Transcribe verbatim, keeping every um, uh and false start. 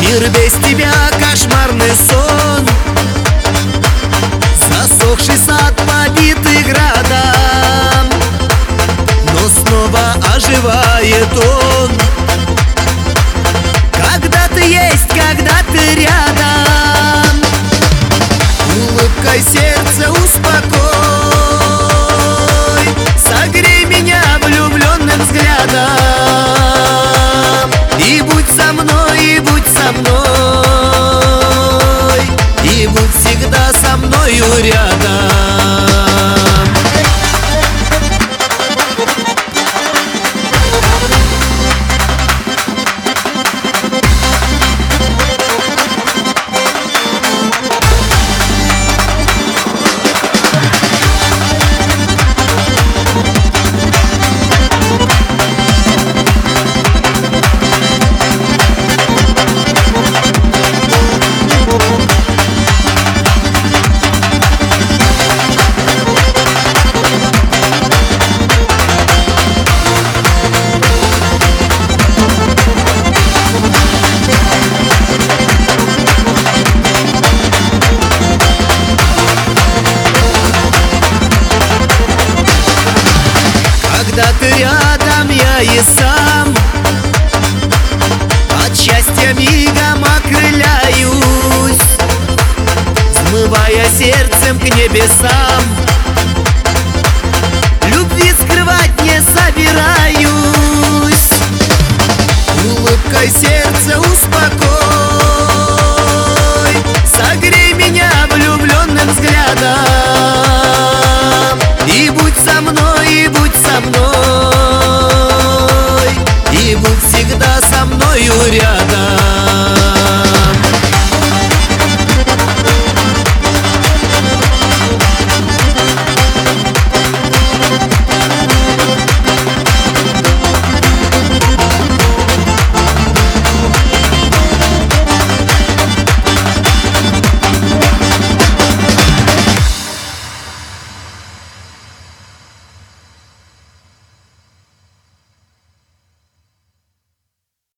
Мир без тебя кошмарный сон, засохший сад, побитый градом, но снова оживает он. Когда ты есть, когда ты рядом, улыбкой сердце успокой, согрей меня влюбленным взглядом, и будь со мной, и будь со мной, и будь всегда со мною рядом. Когда ты рядом, я и сам от счастья мигом окрыляюсь, взмывая сердцем к небесам. Любви скрывать не собираюсь,